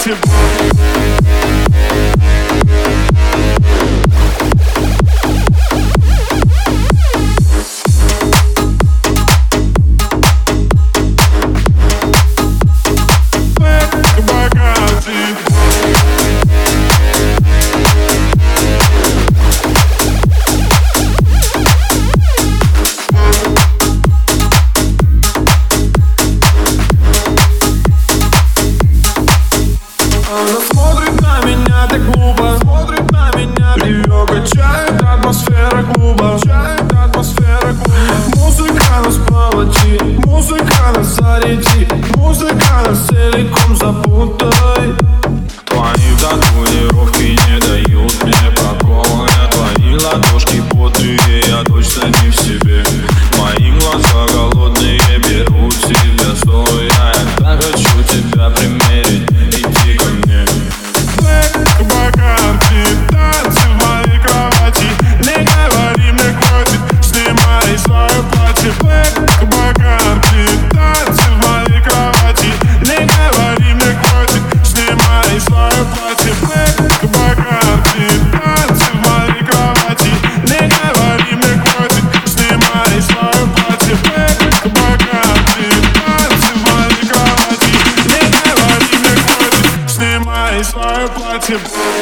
платье. Она смотрит на меня так глупо, смотрит на меня. Ее качает атмосфера клуба, качает атмосфера клуба. Музыка нас поводи, музыка нас заряди, музыка нас целиком запутай. Твои татуировки не дают мне покоя. Твои ладошки потные, я точно не в себе. Мои глаза голодные берут себя стоя. Я так хочу тебя примерить, иди ко мне. Black Bacardi, танцы в моей кровати. Не говори мне хватит, снимай свое платье. Black Bacardi, танцы в моей кровати. Не говори мне хватит, снимай свое платье. Black Bacardi, танцы в моей кровати. Не говори мне хватит, снимай свое платье. Black Bacardi, танцы в моей кровати. Не говори мне хватит, снимай свое платье.